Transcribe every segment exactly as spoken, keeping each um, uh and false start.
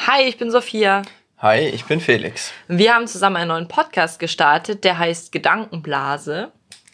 Hi, ich bin Sophia. Hi, ich bin Felix. Wir haben zusammen einen neuen Podcast gestartet, der heißt Gedankenblase.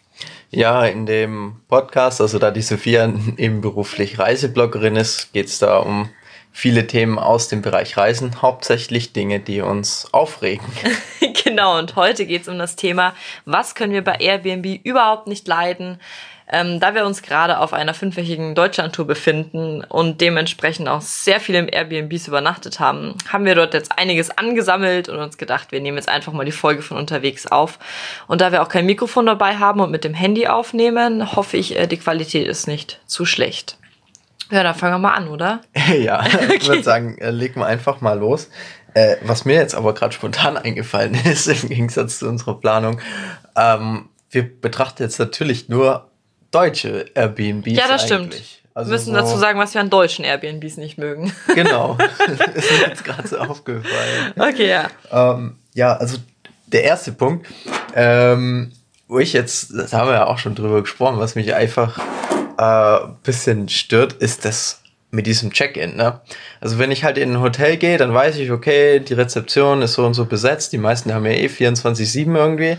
Ja, in dem Podcast, also da die Sophia nebenberuflich Reisebloggerin ist, geht es da um viele Themen aus dem Bereich Reisen, hauptsächlich Dinge, die uns aufregen. Genau, und heute geht es um das Thema, was können wir bei Airbnb überhaupt nicht leiden, ähm, da wir uns gerade auf einer fünfwöchigen Deutschlandtour befinden und dementsprechend auch sehr viele im Airbnbs übernachtet haben, haben wir dort jetzt einiges angesammelt und uns gedacht, wir nehmen jetzt einfach mal die Folge von unterwegs auf. Und da wir auch kein Mikrofon dabei haben und mit dem Handy aufnehmen, hoffe ich, die Qualität ist nicht zu schlecht. Ja, dann fangen wir mal an, oder? Ja, okay. Ich würde sagen, legen wir einfach mal los. Äh, was mir jetzt aber gerade spontan eingefallen ist, im Gegensatz zu unserer Planung, ähm, wir betrachten jetzt natürlich nur deutsche Airbnbs. Ja, das eigentlich. stimmt. Also wir müssen so, dazu sagen, was wir an deutschen Airbnbs nicht mögen. Genau, das ist mir jetzt gerade so aufgefallen. Okay, ja. Ähm, ja, also der erste Punkt, ähm, wo ich jetzt, das haben wir ja auch schon drüber gesprochen, was mich einfach ein äh, bisschen stört, ist das mit diesem Check-in, ne? Also wenn ich halt in ein Hotel gehe, dann weiß ich, okay, die Rezeption ist so und so besetzt, die meisten haben ja eh vierundzwanzig sieben irgendwie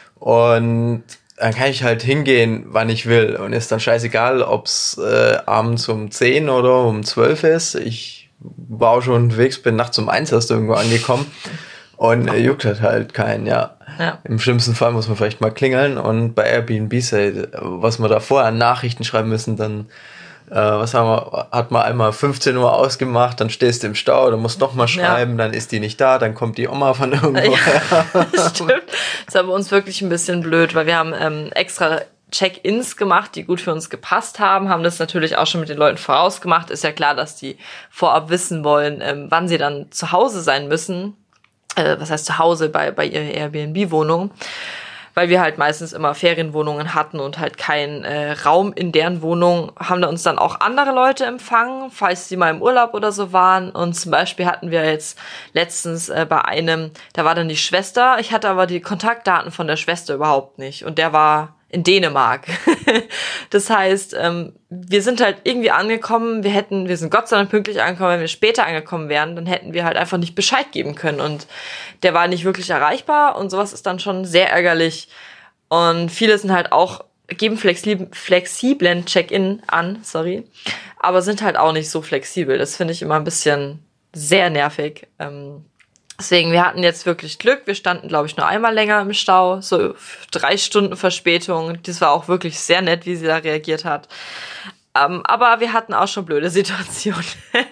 und dann kann ich halt hingehen, wann ich will und ist dann scheißegal, ob's äh, abends um zehn oder um zwölf ist. Ich war auch schon unterwegs, bin nachts um eins erst irgendwo angekommen und äh, juckt halt halt keinen, ja. Ja. Im schlimmsten Fall muss man vielleicht mal klingeln und bei Airbnbs, ey, was wir da vorher an Nachrichten schreiben müssen, dann äh, was haben wir, hat man einmal fünfzehn Uhr ausgemacht, dann stehst du im Stau, dann musst du nochmal schreiben, ja. Dann ist die nicht da, dann kommt die Oma von irgendwo her. Ja, das stimmt. Das ist bei uns wirklich ein bisschen blöd, weil wir haben ähm, extra Check-ins gemacht, die gut für uns gepasst haben, haben das natürlich auch schon mit den Leuten vorausgemacht. Ist ja klar, dass die vorab wissen wollen, ähm, wann sie dann zu Hause sein müssen. Äh, was heißt zu Hause bei, bei ihrer Airbnb-Wohnung. Weil wir halt meistens immer Ferienwohnungen hatten und halt keinen äh, Raum in deren Wohnung, haben da uns dann auch andere Leute empfangen, falls sie mal im Urlaub oder so waren. Und zum Beispiel hatten wir jetzt letztens äh, bei einem, da war dann die Schwester, ich hatte aber die Kontaktdaten von der Schwester überhaupt nicht. Und der war in Dänemark. Das heißt, ähm, wir sind halt irgendwie angekommen, wir hätten, wir sind Gott sei Dank pünktlich angekommen, wenn wir später angekommen wären, dann hätten wir halt einfach nicht Bescheid geben können und der war nicht wirklich erreichbar und sowas ist dann schon sehr ärgerlich und viele sind halt auch, geben flexib- flexiblen Check-in an, sorry, aber sind halt auch nicht so flexibel, das finde ich immer ein bisschen sehr nervig. ähm, Deswegen, wir hatten jetzt wirklich Glück. Wir standen, glaube ich, nur einmal länger im Stau. So drei Stunden Verspätung. Das war auch wirklich sehr nett, wie sie da reagiert hat. Ähm, aber wir hatten auch schon blöde Situationen.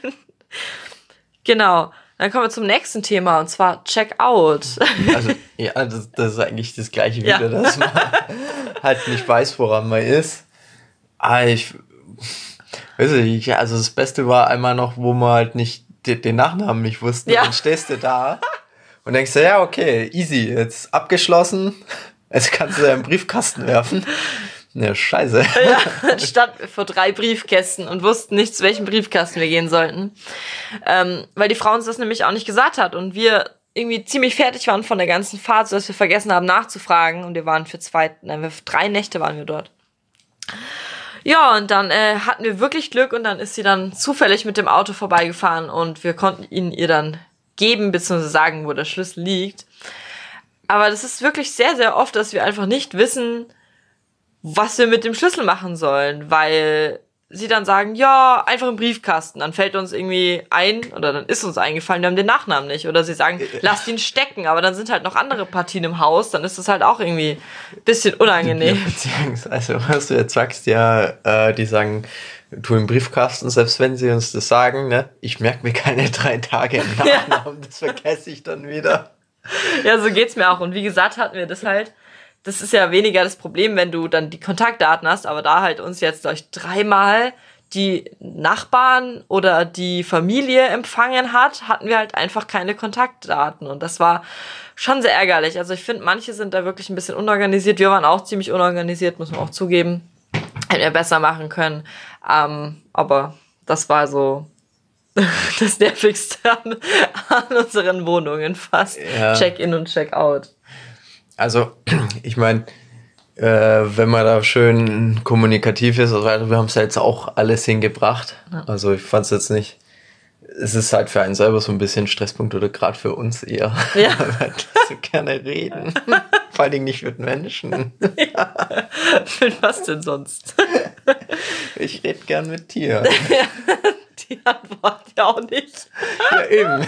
Genau. Dann kommen wir zum nächsten Thema, und zwar Checkout. Also, ja, das, das ist eigentlich das Gleiche wieder, ja. Dass man halt nicht weiß, woran man ist. Aber ich weiß nicht, also das Beste war einmal noch, wo man halt nicht den Nachnamen nicht wussten, ja. Dann stehst du da und denkst du, ja, okay, easy, jetzt abgeschlossen, jetzt kannst du da im Briefkasten werfen. Ja, scheiße. Ja, statt vor drei Briefkästen und wussten nicht, zu welchem Briefkasten wir gehen sollten. Ähm, weil die Frau uns das nämlich auch nicht gesagt hat und wir irgendwie ziemlich fertig waren von der ganzen Fahrt, sodass wir vergessen haben nachzufragen und wir waren für zwei, nein, für drei Nächte waren wir dort. Ja, und dann äh, hatten wir wirklich Glück und dann ist sie dann zufällig mit dem Auto vorbeigefahren und wir konnten ihn ihr dann geben, beziehungsweise sagen, wo der Schlüssel liegt. Aber das ist wirklich sehr, sehr oft, dass wir einfach nicht wissen, was wir mit dem Schlüssel machen sollen, weil sie dann sagen, ja, einfach im Briefkasten. Dann fällt uns irgendwie ein, oder dann ist uns eingefallen, wir haben den Nachnamen nicht. Oder sie sagen, lasst ihn stecken, aber dann sind halt noch andere Partien im Haus, dann ist das halt auch irgendwie ein bisschen unangenehm. Ja, beziehungsweise, was du jetzt sagst, ja, äh, die sagen, tu im Briefkasten, selbst wenn sie uns das sagen, ne, ich merke mir keine drei Tage im Nachnamen, ja. Das vergesse ich dann wieder. Ja, so geht's mir auch. Und wie gesagt, hatten wir das halt, das ist ja weniger das Problem, wenn du dann die Kontaktdaten hast, aber da halt uns jetzt durch dreimal die Nachbarn oder die Familie empfangen hat, hatten wir halt einfach keine Kontaktdaten und das war schon sehr ärgerlich. Also ich finde, manche sind da wirklich ein bisschen unorganisiert. Wir waren auch ziemlich unorganisiert, muss man auch zugeben. Hätten wir besser machen können. Ähm, aber das war so das Nervigste an, an unseren Wohnungen fast. Ja. Check-in und Check-out. Also, ich meine, äh, wenn man da schön kommunikativ ist, also wir haben es ja jetzt auch alles hingebracht. Ja. Also ich fand es jetzt nicht es ist halt für einen selber so ein bisschen Stresspunkt oder gerade für uns eher. Ja. Weil wir halt so gerne reden. Vor allen Dingen nicht mit Menschen. Ja. Mit was denn sonst? Ich rede gern mit Tieren. Die Antwort ja auch nicht. Ja, eben.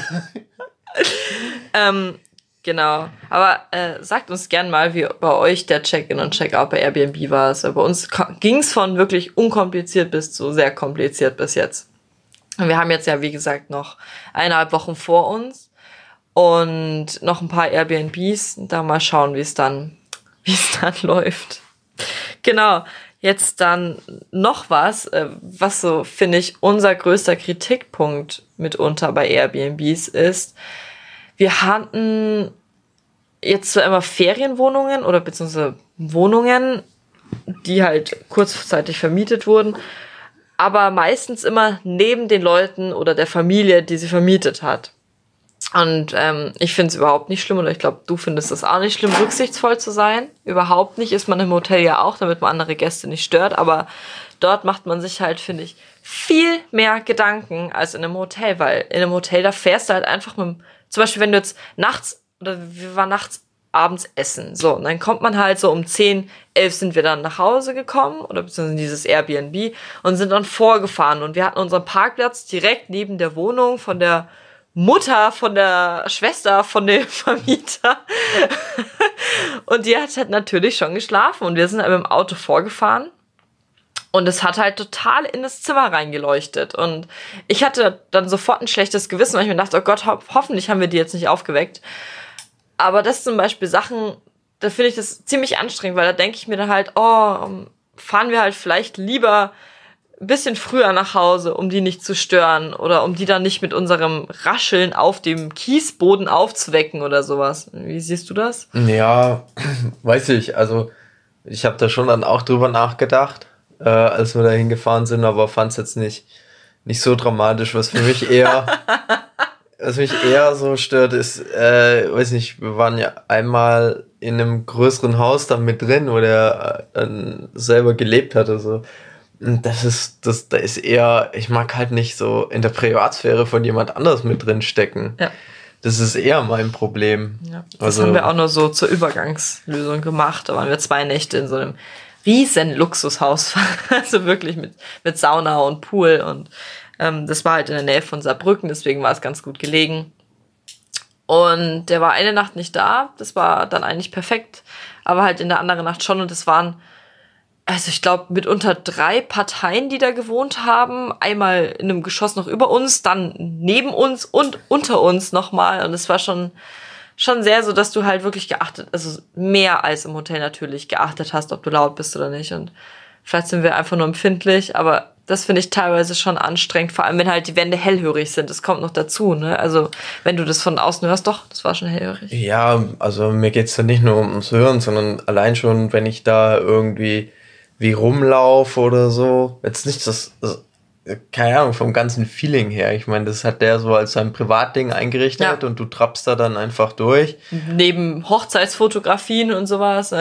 ähm, genau. Aber äh, sagt uns gern mal, wie bei euch der Check-in und Check-out bei Airbnb war. Also bei uns ging es von wirklich unkompliziert bis zu sehr kompliziert bis jetzt. Und wir haben jetzt ja, wie gesagt, noch eineinhalb Wochen vor uns und noch ein paar Airbnbs. Da mal schauen, wie es dann, wie es dann läuft. Genau. Jetzt dann noch was, was so, finde ich, unser größter Kritikpunkt mitunter bei Airbnbs ist. Wir hatten jetzt zwar immer Ferienwohnungen oder beziehungsweise Wohnungen, die halt kurzzeitig vermietet wurden, aber meistens immer neben den Leuten oder der Familie, die sie vermietet hat. Und ähm, ich finde es überhaupt nicht schlimm, oder ich glaube, du findest es auch nicht schlimm, rücksichtsvoll zu sein. Überhaupt nicht, ist man im Hotel ja auch, damit man andere Gäste nicht stört. Aber dort macht man sich halt, finde ich, viel mehr Gedanken als in einem Hotel. Weil in einem Hotel, da fährst du halt einfach mit, zum Beispiel, wenn du jetzt nachts, oder wir waren nachts abends essen, so, und dann kommt man halt so um zehn, elf sind wir dann nach Hause gekommen, oder beziehungsweise in dieses Airbnb, und sind dann vorgefahren. Und wir hatten unseren Parkplatz direkt neben der Wohnung von der Mutter, von der Schwester, von dem Vermieter. Und die hat halt natürlich schon geschlafen. Und wir sind halt mit dem Auto vorgefahren. Und es hat halt total in das Zimmer reingeleuchtet. Und ich hatte dann sofort ein schlechtes Gewissen, weil ich mir dachte, oh Gott, ho- hoffentlich haben wir die jetzt nicht aufgeweckt. Aber das sind zum Beispiel Sachen, da finde ich das ziemlich anstrengend, weil da denke ich mir dann halt, oh, fahren wir halt vielleicht lieber ein bisschen früher nach Hause, um die nicht zu stören oder um die dann nicht mit unserem Rascheln auf dem Kiesboden aufzuwecken oder sowas. Wie siehst du das? Ja, weiß ich. Also ich habe da schon dann auch drüber nachgedacht, äh, als wir da hingefahren sind, aber fand es jetzt nicht, nicht so dramatisch. Was für mich eher, was mich eher so stört, ist, äh, weiß nicht, wir waren ja einmal in einem größeren Haus da mit drin, wo der äh, selber gelebt hat. Also das ist, das, da ist eher, ich mag halt nicht so in der Privatsphäre von jemand anders mit drin stecken. Ja. Das ist eher mein Problem. Ja, das also, haben wir auch nur so zur Übergangslösung gemacht. Da waren wir zwei Nächte in so einem riesen Luxushaus. Also wirklich mit, mit Sauna und Pool. Und ähm, das war halt in der Nähe von Saarbrücken, deswegen war es ganz gut gelegen. Und der war eine Nacht nicht da. Das war dann eigentlich perfekt. Aber halt in der anderen Nacht schon. Und es waren, also ich glaube, mitunter drei Parteien, die da gewohnt haben. Einmal in einem Geschoss noch über uns, dann neben uns und unter uns nochmal. Und es war schon, schon sehr so, dass du halt wirklich geachtet, also mehr als im Hotel natürlich geachtet hast, ob du laut bist oder nicht. Und vielleicht sind wir einfach nur empfindlich, aber das finde ich teilweise schon anstrengend, vor allem wenn halt die Wände hellhörig sind. Das kommt noch dazu, ne? Also wenn du das von außen hörst, doch, das war schon hellhörig. Ja, also mir geht's da nicht nur ums Hören, sondern allein schon, wenn ich da irgendwie wie rumlaufe oder so. Jetzt nicht das, das, keine Ahnung, vom ganzen Feeling her. Ich meine, das hat der so als sein Privatding eingerichtet, ja. Und du trappst da dann einfach durch. Neben Hochzeitsfotografien und sowas.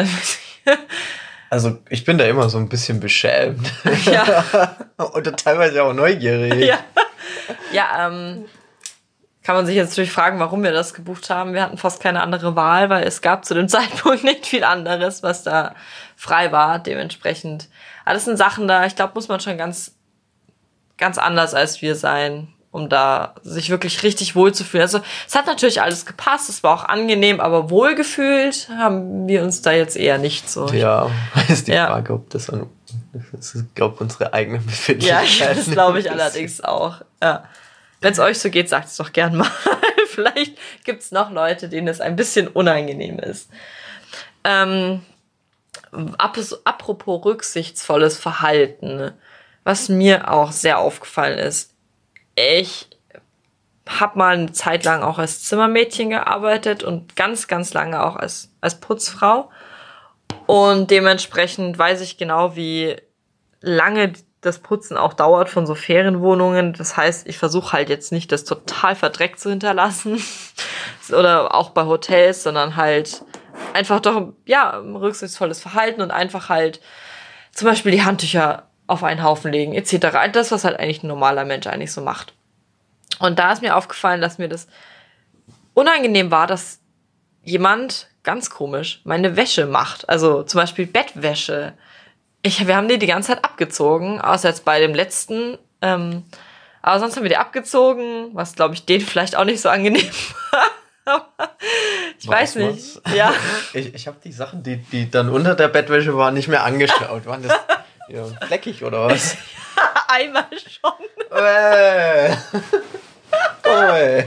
Also ich bin da immer so ein bisschen beschämt. Ja. Oder teilweise auch neugierig. Ja, ja ähm, kann man sich jetzt natürlich fragen, warum wir das gebucht haben. Wir hatten fast keine andere Wahl, weil es gab zu dem Zeitpunkt nicht viel anderes, was da frei war. Dementsprechend, alles sind Sachen da, ich glaube, muss man schon ganz, ganz anders als wir sein, um da sich wirklich richtig wohlzufühlen. Also es hat natürlich alles gepasst, es war auch angenehm, aber wohlgefühlt haben wir uns da jetzt eher nicht so. Ja, ist die ja. Frage, ob das an, das ist, glaube unsere eigene Befindlichkeit. Ja, das glaube ich allerdings auch. Ja. Wenn es euch so geht, sagt es doch gern mal. Vielleicht gibt es noch Leute, denen es ein bisschen unangenehm ist. Ähm, apropos rücksichtsvolles Verhalten, was mir auch sehr aufgefallen ist. Ich habe mal eine Zeit lang auch als Zimmermädchen gearbeitet und ganz, ganz lange auch als, als Putzfrau. Und dementsprechend weiß ich genau, wie lange das Putzen auch dauert von so Ferienwohnungen. Das heißt, ich versuche halt jetzt nicht, das total verdreckt zu hinterlassen oder auch bei Hotels, sondern halt einfach doch, ja, rücksichtsvolles Verhalten und einfach halt zum Beispiel die Handtücher auf einen Haufen legen et cetera. Das, was halt eigentlich ein normaler Mensch eigentlich so macht. Und da ist mir aufgefallen, dass mir das unangenehm war, dass jemand, ganz komisch, meine Wäsche macht. Also zum Beispiel Bettwäsche. Ich, wir haben die die ganze Zeit abgezogen, außer jetzt bei dem letzten. Ähm, aber sonst haben wir die abgezogen, was, glaube ich, denen vielleicht auch nicht so angenehm war. Ich weiß, weiß nicht. Ja. Ich, ich habe die Sachen, die, die dann unter der Bettwäsche waren, nicht mehr angeschaut. Waren das ja, fleckig oder was? Einmal schon. Äh. Oh,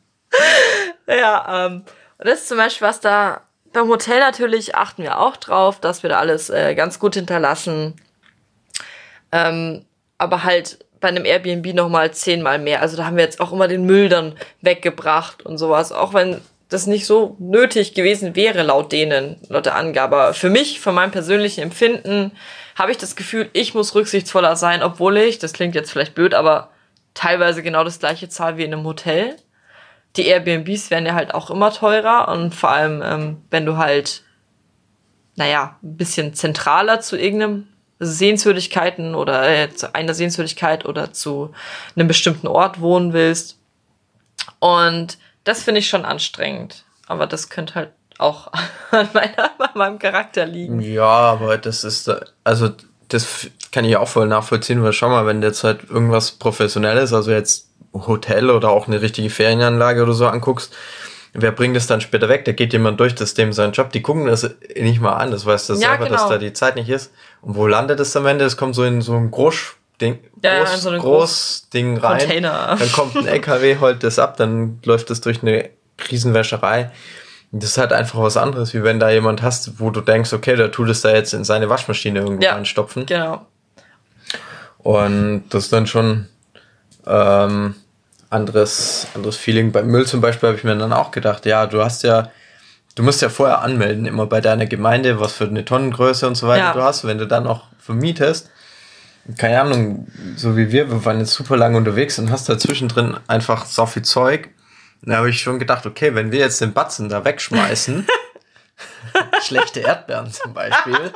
ja, ähm, und das ist zum Beispiel, was da beim Hotel natürlich achten wir auch drauf, dass wir da alles äh, ganz gut hinterlassen. Ähm, aber halt bei einem Airbnb nochmal zehnmal mehr. Also da haben wir jetzt auch immer den Müll dann weggebracht und sowas. Auch wenn das nicht so nötig gewesen wäre, laut denen, laut der Angabe. Aber für mich, von meinem persönlichen Empfinden, habe ich das Gefühl, ich muss rücksichtsvoller sein, obwohl ich, das klingt jetzt vielleicht blöd, aber teilweise genau das gleiche zahle wie in einem Hotel. Die Airbnbs werden ja halt auch immer teurer und vor allem, ähm, wenn du halt, naja, ein bisschen zentraler zu irgendeinem Sehenswürdigkeiten oder äh, zu einer Sehenswürdigkeit oder zu einem bestimmten Ort wohnen willst. Und das finde ich schon anstrengend. Aber das könnte halt auch an, meiner, an meinem Charakter liegen. Ja, aber das ist, also das kann ich auch voll nachvollziehen, weil schau mal, wenn du jetzt halt irgendwas Professionelles, also jetzt Hotel oder auch eine richtige Ferienanlage oder so anguckst, wer bringt es dann später weg? Da geht jemand durch, das ist dem sein Job. Die gucken das nicht mal an, das weißt du ja, selber, genau. Dass da die Zeit nicht ist. Und wo landet es am Ende? Es kommt so in so ein Großding, ja, groß, in so ein Großding rein. Container. Dann kommt ein L K W, holt das ab, dann läuft das durch eine Riesenwäscherei. Das ist halt einfach was anderes, wie wenn da jemand hast, wo du denkst, okay, der tut es da jetzt in seine Waschmaschine irgendwo ja, reinstopfen. Genau. Und das ist dann schon ähm, anderes, anderes Feeling. Beim Müll zum Beispiel habe ich mir dann auch gedacht, ja, du hast ja, du musst ja vorher anmelden, immer bei deiner Gemeinde, was für eine Tonnengröße und so weiter ja. du hast. Wenn du dann auch vermietest, keine Ahnung, so wie wir, wir waren jetzt super lange unterwegs und hast da zwischendrin einfach so viel Zeug. Da habe ich schon gedacht, okay, wenn wir jetzt den Batzen da wegschmeißen, schlechte Erdbeeren zum Beispiel,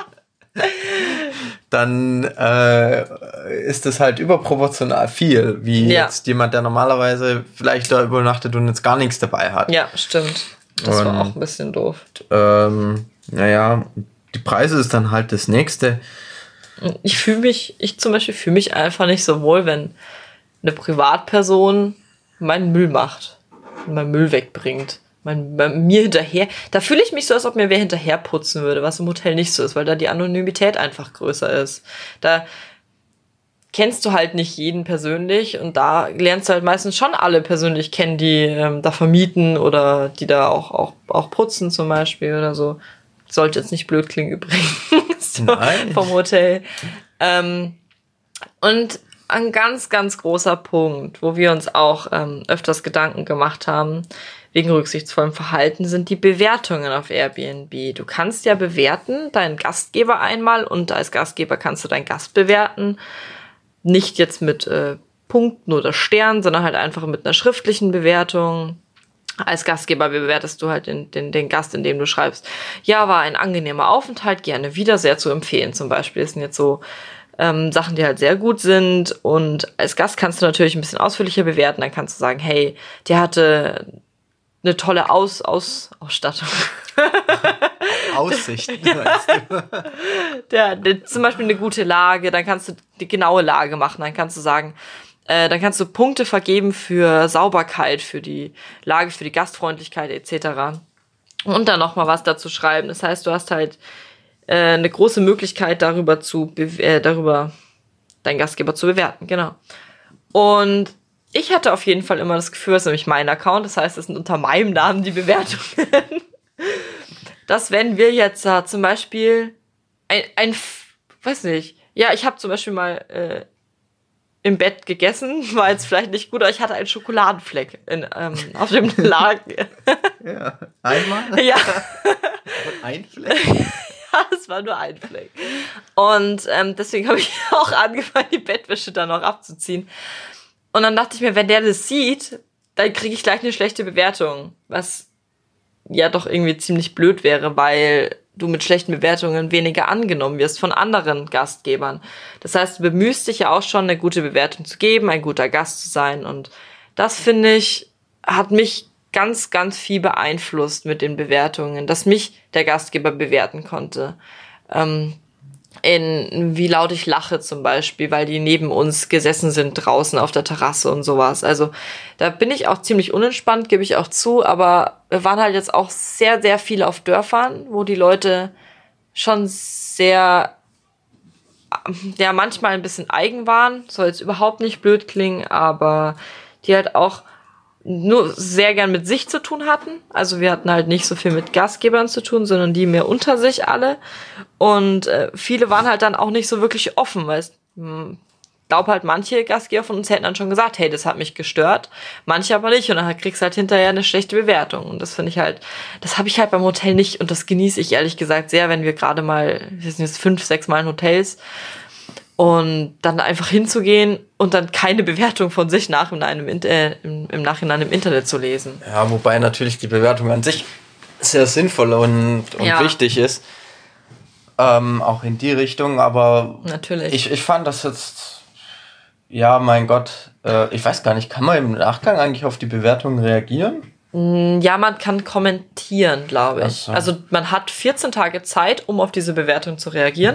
dann äh, ist das halt überproportional viel, wie ja. jetzt jemand, der normalerweise vielleicht da übernachtet und jetzt gar nichts dabei hat. Ja, stimmt. Das und, war auch ein bisschen doof. Ähm, naja, die Preise ist dann halt das Nächste. Ich fühle mich, ich zum Beispiel fühle mich einfach nicht so wohl, wenn eine Privatperson meinen Müll macht und meinen Müll wegbringt. Mein, bei mir hinterher, da fühle ich mich so, als ob mir wer hinterher putzen würde, was im Hotel nicht so ist, weil da die Anonymität einfach größer ist. Da kennst du halt nicht jeden persönlich und da lernst du halt meistens schon alle persönlich kennen, die ähm, da vermieten oder die da auch, auch, auch putzen zum Beispiel oder so. Sollte jetzt nicht blöd klingen übrigens so, vom Hotel. Ähm, und ein ganz, ganz großer Punkt, wo wir uns auch ähm, öfters Gedanken gemacht haben, wegen rücksichtsvollem Verhalten, sind die Bewertungen auf Airbnb. Du kannst ja bewerten, deinen Gastgeber einmal, und als Gastgeber kannst du deinen Gast bewerten. Nicht jetzt mit äh, Punkten oder Sternen, sondern halt einfach mit einer schriftlichen Bewertung. Als Gastgeber bewertest du halt den, den, den Gast, indem du schreibst, ja, war ein angenehmer Aufenthalt, gerne wieder, sehr zu empfehlen zum Beispiel. Das sind jetzt so ähm, Sachen, die halt sehr gut sind. Und als Gast kannst du natürlich ein bisschen ausführlicher bewerten. Dann kannst du sagen, hey, der hatte eine tolle Aus, Aus, Ausstattung. Aussicht, meinst du? Der, der, zum Beispiel eine gute Lage, dann kannst du die genaue Lage machen. Dann kannst du sagen, äh, dann kannst du Punkte vergeben für Sauberkeit, für die Lage, für die Gastfreundlichkeit et cetera. Und dann nochmal was dazu schreiben. Das heißt, du hast halt äh, eine große Möglichkeit, darüber zu äh, darüber deinen Gastgeber zu bewerten. Genau. Und ich hatte auf jeden Fall immer das Gefühl, das ist nämlich mein Account, das heißt, es sind unter meinem Namen die Bewertungen, dass wenn wir jetzt uh, zum Beispiel ein, ein, weiß nicht, ja, ich habe zum Beispiel mal äh, im Bett gegessen, war jetzt vielleicht nicht gut, aber ich hatte einen Schokoladenfleck in, ähm, auf dem Laken. Ja, einmal? Ja. Ein Fleck? Ja, es war nur ein Fleck. Und ähm, deswegen habe ich auch angefangen, die Bettwäsche dann noch abzuziehen. Und dann dachte ich mir, wenn der das sieht, dann kriege ich gleich eine schlechte Bewertung. Was ja doch irgendwie ziemlich blöd wäre, weil du mit schlechten Bewertungen weniger angenommen wirst von anderen Gastgebern. Das heißt, du bemühst dich ja auch schon, eine gute Bewertung zu geben, ein guter Gast zu sein. Und Das, finde ich, hat mich ganz, ganz viel beeinflusst mit den Bewertungen, dass mich der Gastgeber bewerten konnte. Ähm, in wie laut ich lache zum Beispiel, weil die neben uns gesessen sind draußen auf der Terrasse und sowas. Also da bin ich auch ziemlich unentspannt, gebe ich auch zu, aber wir waren halt jetzt auch sehr, sehr viel auf Dörfern, wo die Leute schon sehr, ja, manchmal ein bisschen eigen waren, soll jetzt überhaupt nicht blöd klingen, aber die halt auch nur sehr gern mit sich zu tun hatten. Also wir hatten halt nicht so viel mit Gastgebern zu tun, sondern die mehr unter sich alle. Und äh, viele waren halt dann auch nicht so wirklich offen, weil ich glaube halt, manche Gastgeber von uns hätten dann schon gesagt, hey, das hat mich gestört. Manche aber nicht. Und dann kriegst du halt hinterher eine schlechte Bewertung. Und das finde ich halt, das habe ich halt beim Hotel nicht. Und das genieße ich ehrlich gesagt sehr, wenn wir gerade mal, wir sind jetzt fünf, sechs Mal in Hotels. Und dann einfach hinzugehen und dann keine Bewertung von sich nach in einem, äh, im, im Nachhinein im Internet zu lesen. Ja, wobei natürlich die Bewertung an sich sehr sinnvoll und, und ja. wichtig ist. Ähm, auch in die Richtung, aber natürlich. Ich, ich fand das jetzt, ja, mein Gott, äh, ich weiß gar nicht, kann man im Nachgang eigentlich auf die Bewertung reagieren? Ja, man kann kommentieren, glaube ich. So. Also man hat vierzehn Tage Zeit, um auf diese Bewertung zu reagieren.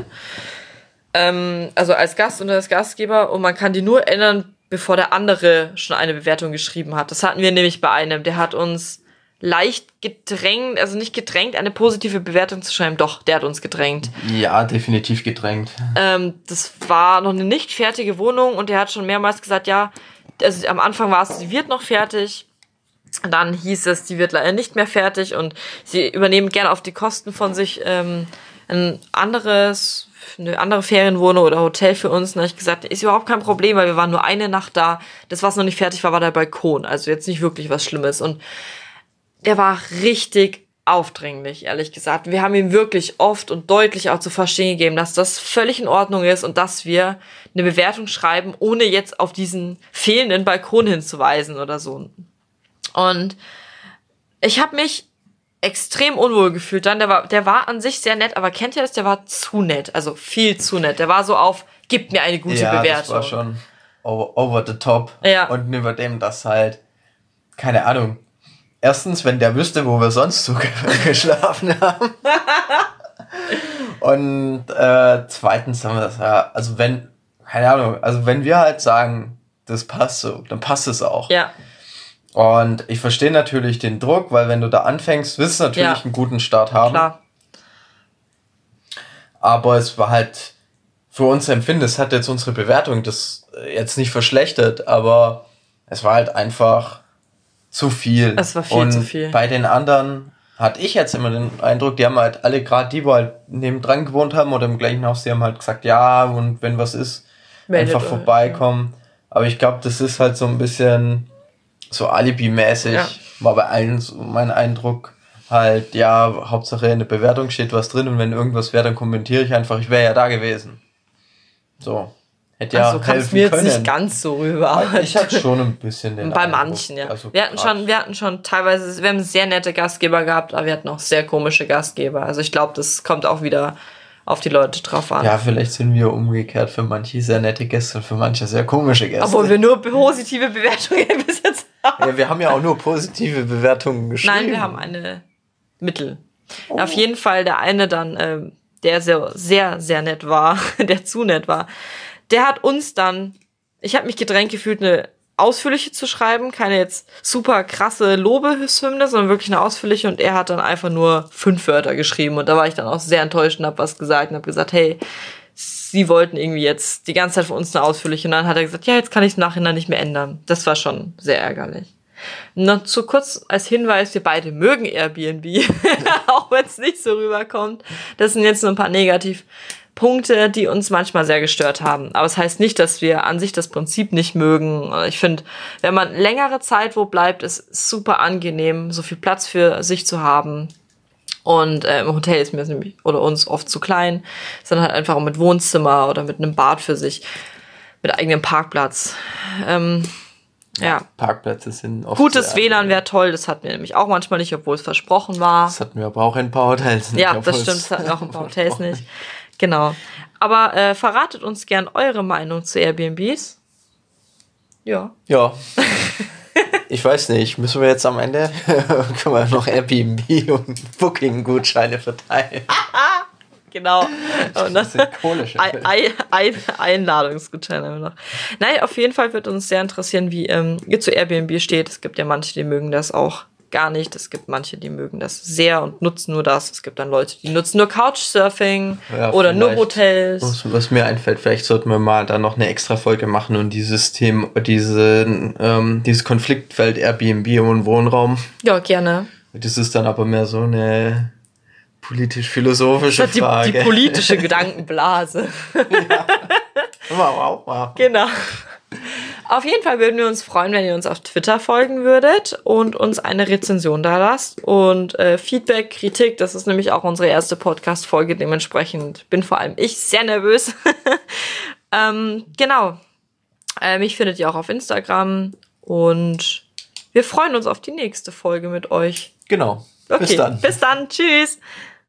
Also als Gast und als Gastgeber, und man kann die nur ändern, bevor der andere schon eine Bewertung geschrieben hat. Das hatten wir nämlich bei einem, der hat uns leicht gedrängt, also nicht gedrängt, eine positive Bewertung zu schreiben. Doch, der hat uns gedrängt. Ja, definitiv gedrängt. Ähm, das war noch eine nicht fertige Wohnung und der hat schon mehrmals gesagt, ja, also am Anfang war es, sie wird noch fertig. Dann hieß es, die wird leider nicht mehr fertig und sie übernehmen gerne auf die Kosten von sich ähm, ein anderes eine andere Ferienwohnung oder Hotel für uns. Und da habe ich gesagt, ist überhaupt kein Problem, weil wir waren nur eine Nacht da. Das, was noch nicht fertig war, war der Balkon. Also jetzt nicht wirklich was Schlimmes. Und der war richtig aufdringlich, ehrlich gesagt. Wir haben ihm wirklich oft und deutlich auch zu verstehen gegeben, dass das völlig in Ordnung ist und dass wir eine Bewertung schreiben, ohne jetzt auf diesen fehlenden Balkon hinzuweisen oder so. Und ich habe mich extrem unwohl gefühlt dann. Der war, der war an sich sehr nett, aber kennt ihr das? Der war zu nett, also viel zu nett. Der war so auf, gib mir eine gute ja, Bewertung. Das war schon over, over the top. Ja. Und über dem das halt, keine Ahnung. Erstens, wenn der wüsste, wo wir sonst so geschlafen haben. Und äh, zweitens haben wir das ja, also wenn, keine Ahnung, also wenn wir halt sagen, das passt so, dann passt es auch. Ja. Und ich verstehe natürlich den Druck, weil wenn du da anfängst, willst du natürlich ja. einen guten Start haben. Klar. Aber es war halt für uns Empfinden, es hat jetzt unsere Bewertung das jetzt nicht verschlechtert, aber es war halt einfach zu viel. Es war viel und zu viel. Bei den anderen hatte ich jetzt immer den Eindruck, die haben halt alle, gerade die, wo halt nebendran gewohnt haben oder im gleichen Haus, die haben halt gesagt, ja, und wenn was ist, meldet einfach vorbeikommen. Ja. Aber ich glaube, das ist halt so ein bisschen so Alibi-mäßig, ja. War bei allen so mein Eindruck halt, ja, Hauptsache in der Bewertung steht was drin und wenn irgendwas wäre, dann kommentiere ich einfach, ich wäre ja da gewesen. So. Hätte ja also kannst mir jetzt können. Nicht ganz so rüber. Ich hatte schon ein bisschen den Bei Eindruck. manchen, ja. Also wir hatten schon, wir hatten schon teilweise, wir haben sehr nette Gastgeber gehabt, aber wir hatten auch sehr komische Gastgeber. Also ich glaube, das kommt auch wieder auf die Leute drauf an. Ja, vielleicht sind wir umgekehrt, für manche sehr nette Gäste und für manche sehr komische Gäste. Obwohl wir nur positive Bewertungen bis jetzt haben. Ja, wir haben ja auch nur positive Bewertungen geschrieben. Nein, wir haben eine Mittel. Oh. Auf jeden Fall der eine dann, äh, der sehr, sehr, sehr nett war, der zu nett war, der hat uns dann, ich habe mich gedrängt gefühlt, eine ausführliche zu schreiben, keine jetzt super krasse Lobeshymne, sondern wirklich eine ausführliche, und er hat dann einfach nur fünf Wörter geschrieben und da war ich dann auch sehr enttäuscht und habe was gesagt und habe gesagt, hey, sie wollten irgendwie jetzt die ganze Zeit von uns eine ausführliche, und dann hat er gesagt, ja, jetzt kann ich es nachher nicht mehr ändern. Das war schon sehr ärgerlich. Noch zu kurz als Hinweis, wir beide mögen Airbnb, auch wenn es nicht so rüberkommt. Das sind jetzt nur ein paar Negativpunkte, die uns manchmal sehr gestört haben. Aber es das heißt nicht, dass wir an sich das Prinzip nicht mögen. Ich finde, wenn man längere Zeit wo bleibt, ist es super angenehm, so viel Platz für sich zu haben. Und äh, im Hotel ist mir nämlich oder uns oft zu klein, sondern halt einfach auch mit Wohnzimmer oder mit einem Bad für sich, mit eigenem Parkplatz. Ähm, Ja. Parkplätze sind oft gutes W L A N wäre toll, das hatten wir nämlich auch manchmal nicht, obwohl es versprochen war. Das hatten wir aber auch in ein paar Hotels nicht. Ja, das stimmt, das hatten wir auch in ein paar Hotels nicht. Genau. Aber äh, verratet uns gern eure Meinung zu Airbnbs. Ja. Ja. Ich weiß nicht, müssen wir jetzt am Ende können wir noch Airbnb und Booking-Gutscheine verteilen. Genau. Und das Synchronische. ein, ein, ein Einladungsgutschein haben wir noch. Nein, auf jeden Fall wird uns sehr interessieren, wie ähm, ihr zu Airbnb steht. Es gibt ja manche, die mögen das auch gar nicht. Es gibt manche, die mögen das sehr und nutzen nur das. Es gibt dann Leute, die nutzen nur Couchsurfing Ja, oder nur vielleicht. Hotels. Was, was mir einfällt, vielleicht sollten wir mal da noch eine extra Folge machen und dieses Thema, diese, ähm, dieses Konfliktfeld Airbnb und Wohnraum. Ja, gerne. Das ist dann aber mehr so eine politisch-philosophische Das ist Frage. die, die politische Gedankenblase. Ja. Wow, wow. Genau. Auf jeden Fall würden wir uns freuen, wenn ihr uns auf Twitter folgen würdet und uns eine Rezension da lasst. Und äh, Feedback, Kritik, das ist nämlich auch unsere erste Podcast-Folge. Dementsprechend bin vor allem ich sehr nervös. ähm, genau. Äh, mich findet ihr auch auf Instagram. Und wir freuen uns auf die nächste Folge mit euch. Genau. Okay, Bis dann. Bis dann. Tschüss.